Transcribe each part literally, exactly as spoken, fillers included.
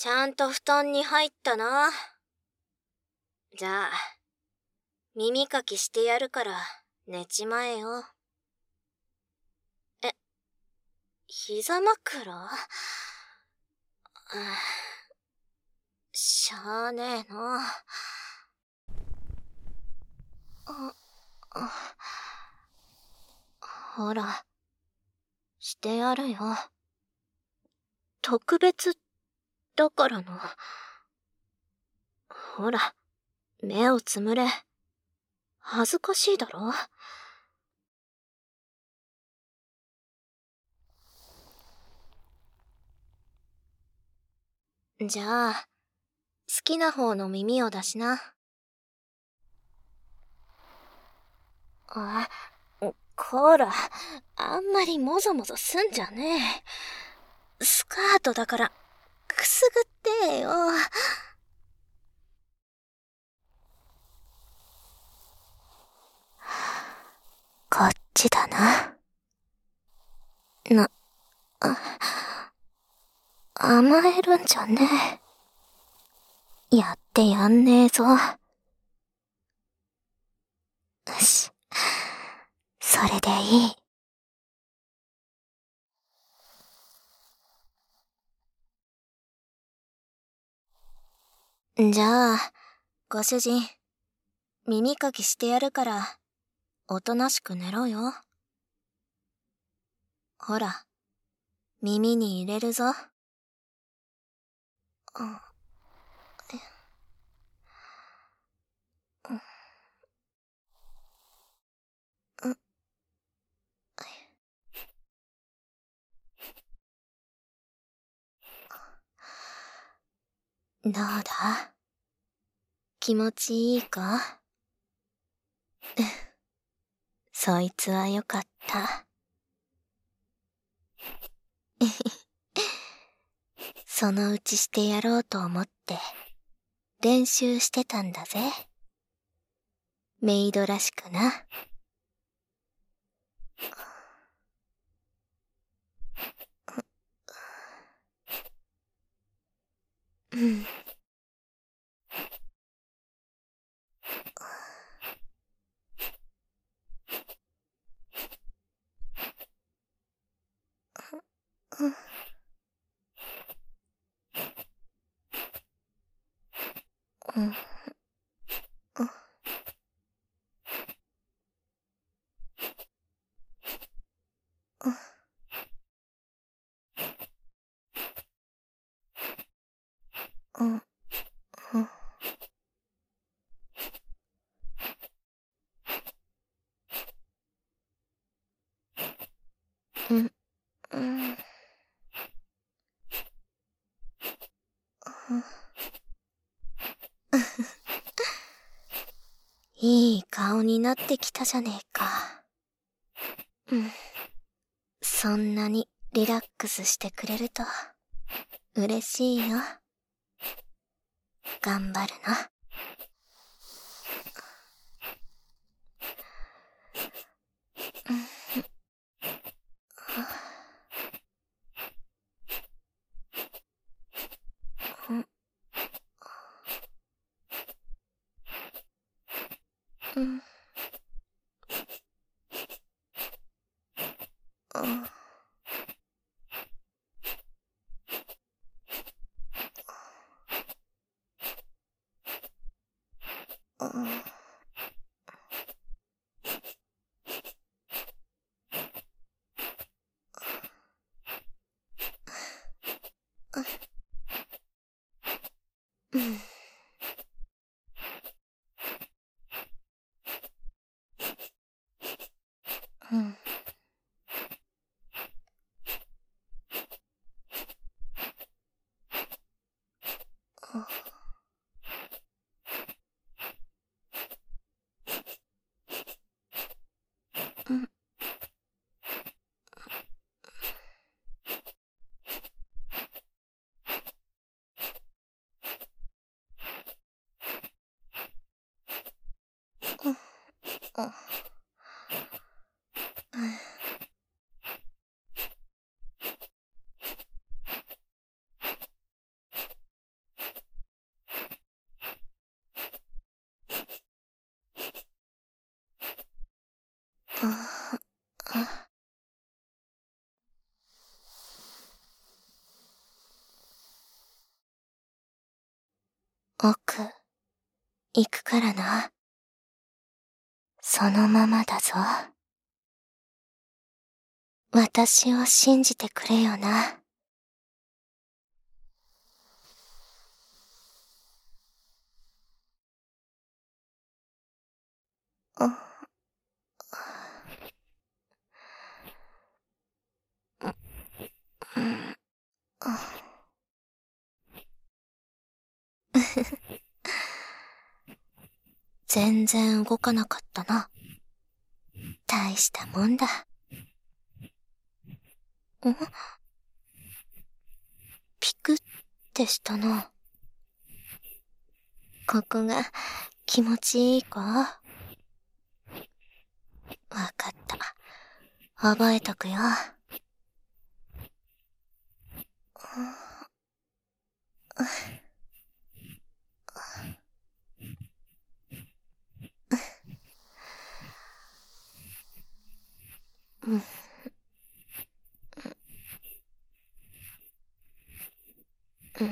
ちゃんと布団に入ったな。じゃあ、耳かきしてやるから寝ちまえよ。え、膝枕？しゃあねえな。あ、あ、ほら、してやるよ。特別だからな。ほら、目をつむれ。恥ずかしいだろ。じゃあ、好きな方の耳を出しな。あ、こら、あんまりもぞもぞすんじゃねえ。スカートだから、くすぐってよ。こっちだな。な、あ、甘えるんじゃねえ。やってやんねえぞ。よし。それでいい。じゃあ、ご主人、耳かきしてやるから、おとなしく寝ろよ。ほら、耳に入れるぞ。あ、え、う、う、どうだ？気持ちいいか？そいつはよかった。そのうちしてやろうと思って、練習してたんだぜ。メイドらしくな。うん。うん。うん。うん。うん。うん。うん。いい顔になってきたじゃねえか。うん。そんなにリラックスしてくれると嬉しいよ。頑張るな。うん。うん。うん。うん。うん。うん。うん。うん。 奥、行くからな。そのままだぞ。私を信じてくれよな。全然動かなかったな。大したもんだ。ん？ピクってしたな。ここが気持ちいいか？わかった。覚えとくよ。うん。うん。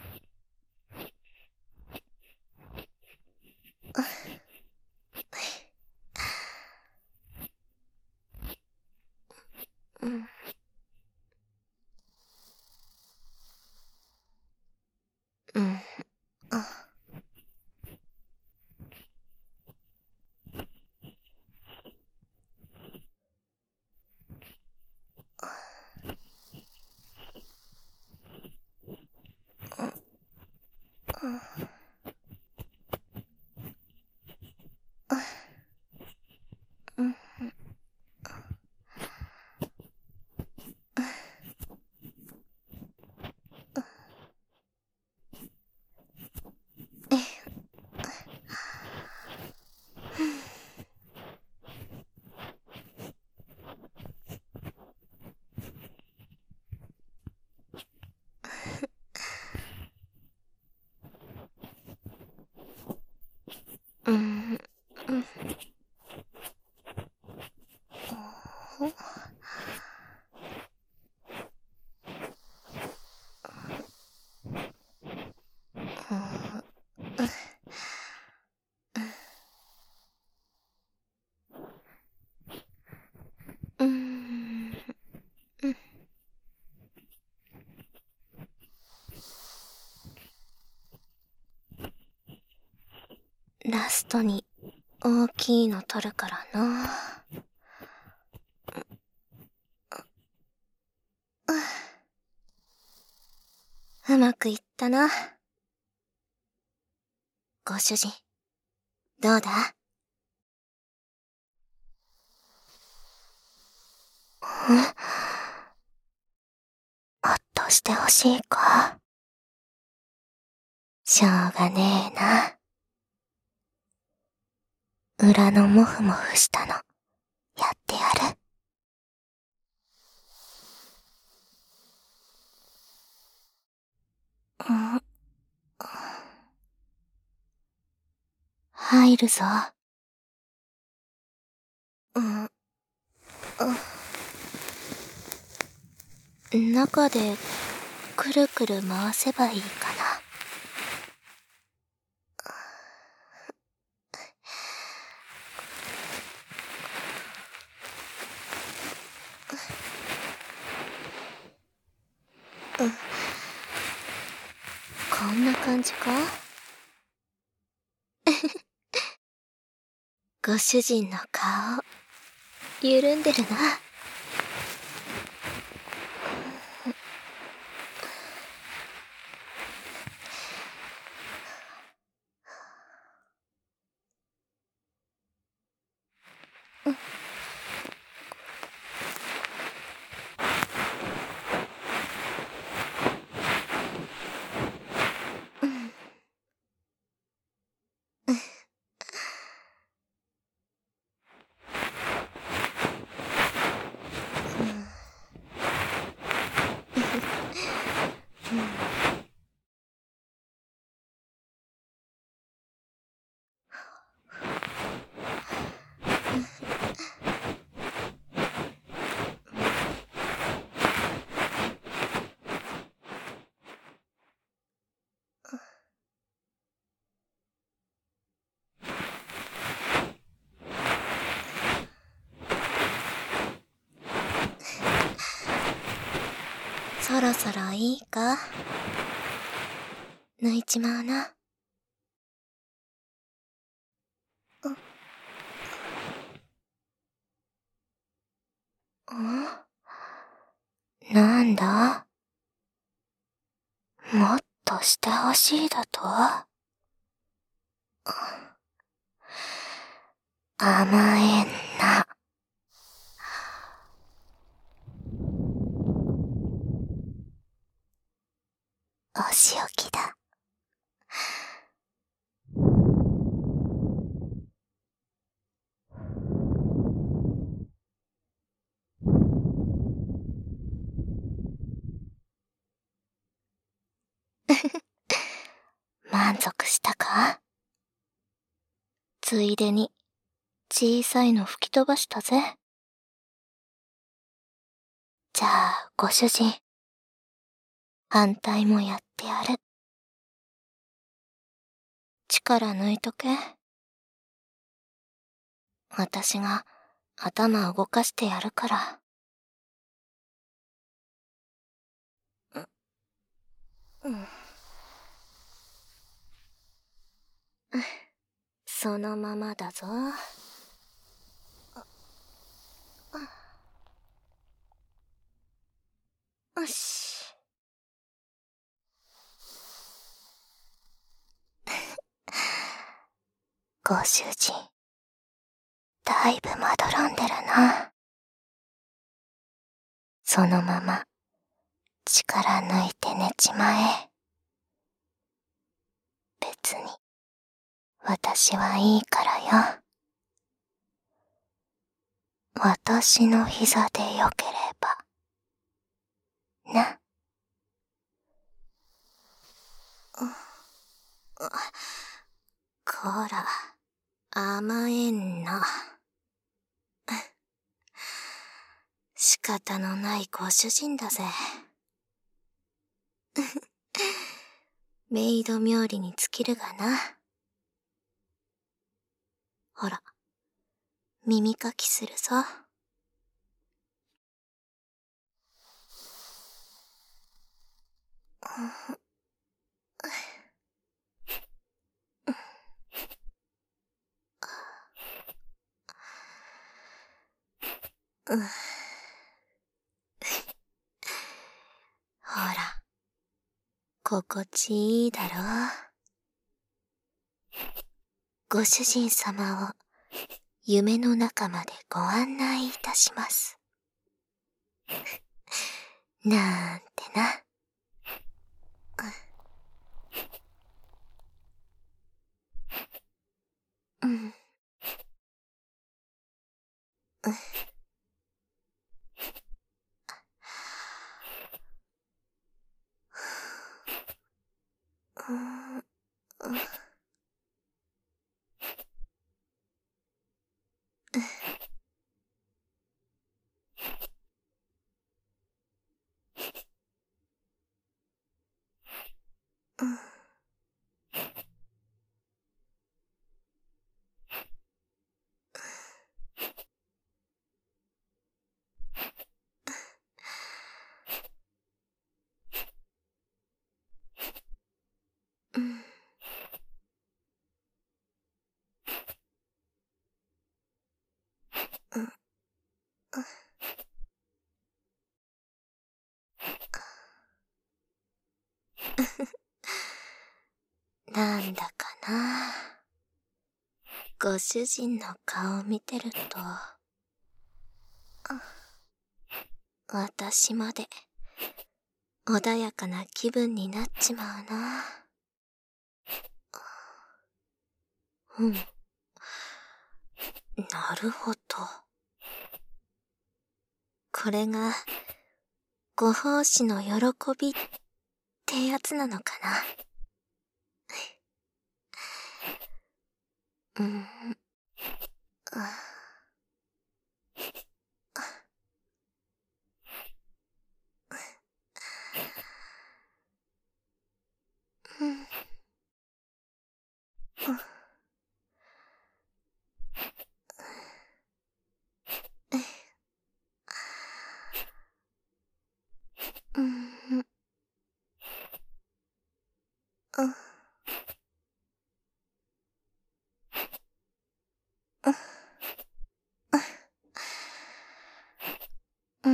うん。うん。あ。うん。うん。うん。うん。ラストに大きいの取るからな。うまくいったな。ご主人、どうだ？ん？ほっとしてほしいか？しょうがねえな。裏のモフモフしたの、やってやる。ん？入るぞ。うん。中でくるくる回せばいいかな。うん。こんな感じか？ご主人の顔、緩んでるな。 そろそろいいか？抜いちまうな。ん？なんだ？もっとしてほしいだと？甘えんな。お仕置きだ。満足したか？ついでに小さいの吹き飛ばしたぜ。じゃあご主人、反対もやってやる。力抜いとけ。私が頭動かしてやるから。うん。そのままだぞ。よし。ご主人、だいぶまどろんでるな。そのまま力抜いて寝ちまえ。別に私はいいからよ。私の膝でよければな。こら、甘えんな。仕方のないご主人だぜ。メイド冥利に尽きるがな。ほら、耳かきするぞ。うん、ほら、心地いいだろう。ご主人様を夢の中までご案内いたします。なんてな。うん。うん。なんだかな。ご主人の顔見てると、私まで穏やかな気分になっちまうな。うん。なるほど。これが、ご奉仕の喜びってやつなのかな。うん。うん。うん。 うん。うん。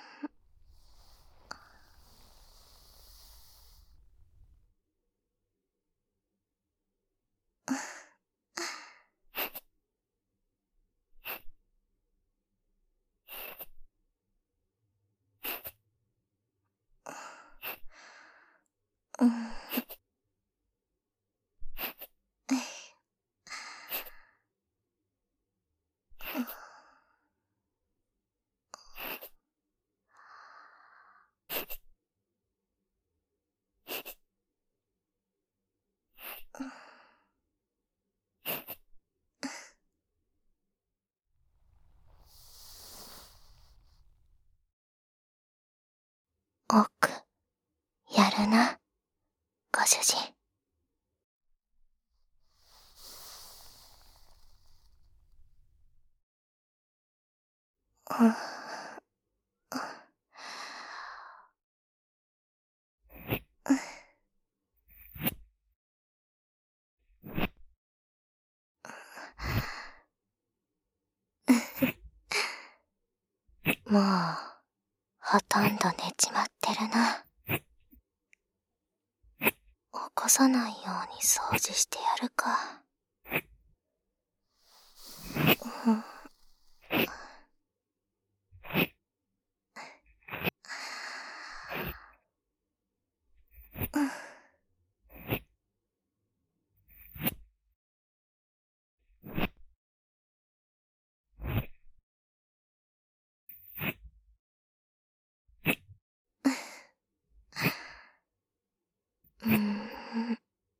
うん。奥、やるな、ご主人。うん。もう、ほとんど寝ちまってるな。起こさないように掃除してやるか。うん。うん。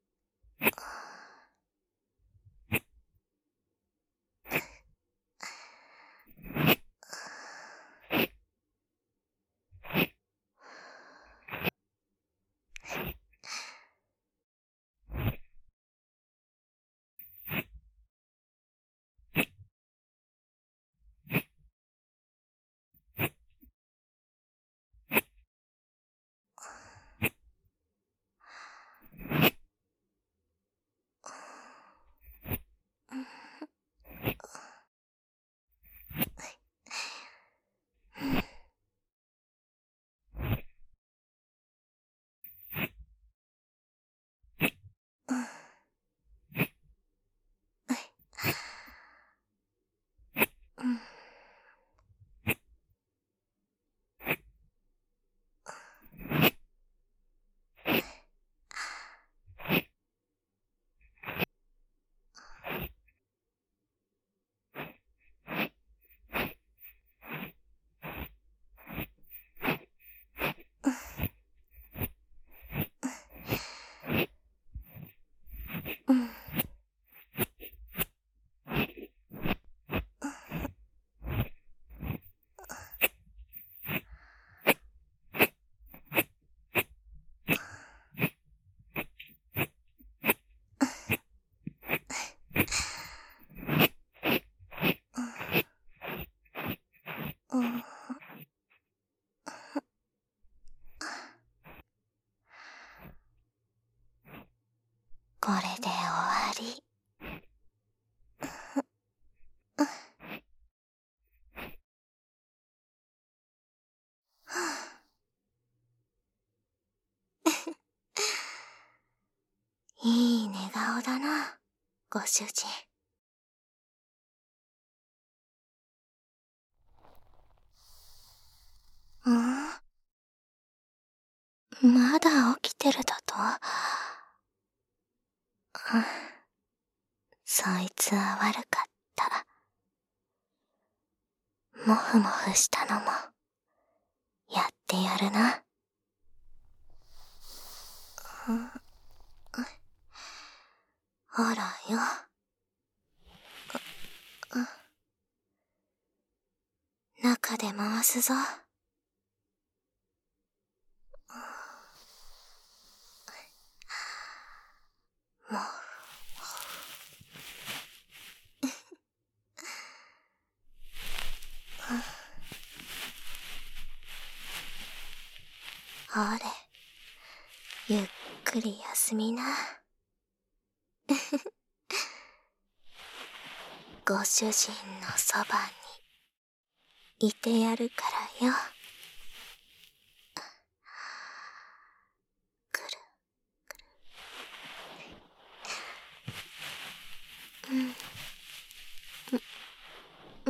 うん。うん。うん。これで終わり。いい寝顔だな、ご主人。ん？まだ起きてるだと？うん。そいつは悪かった。もふもふしたのも、やってやるな。うん。ほらよ。中で回すぞ。もう。ほれ、ゆっくり休みな。ご主人のそばにいてやるからよ。くるくる。うん。うん。うん。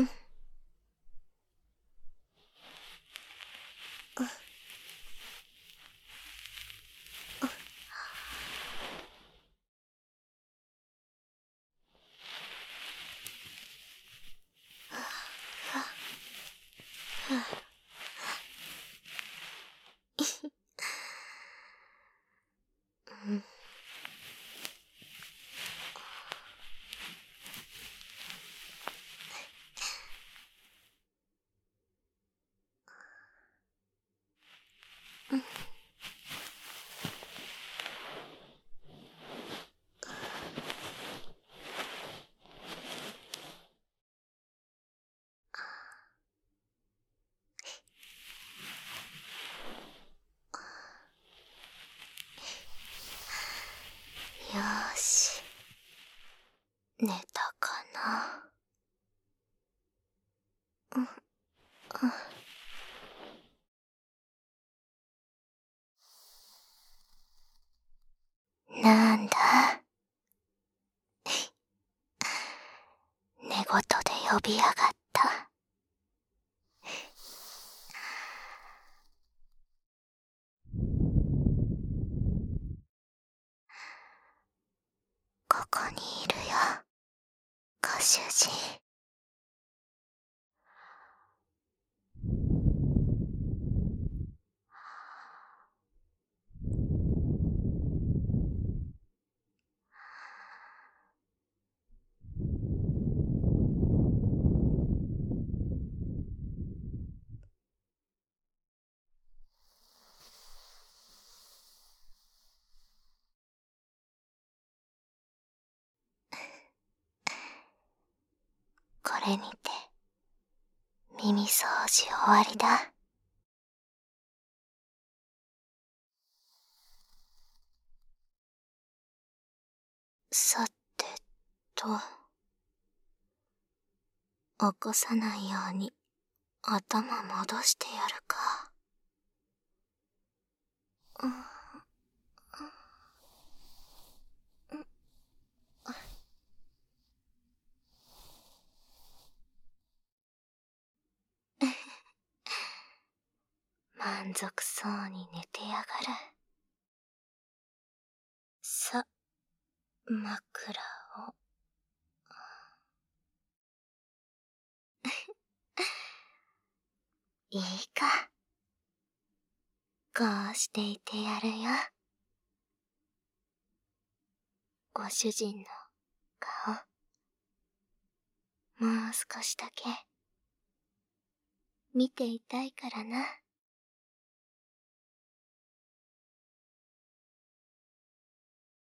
よーし、寝たかな。うん、うん。なんだ。寝言で呼びやがった。ここにいるよ、ご主人。これにて耳掃除終わりだ。さてと、起こさないように頭戻してやるか。うん、うん、満足そうに寝てやがる。さ、枕を。いいか。こうしていてやるよ。ご主人の顔、もう少しだけ見ていたいからな。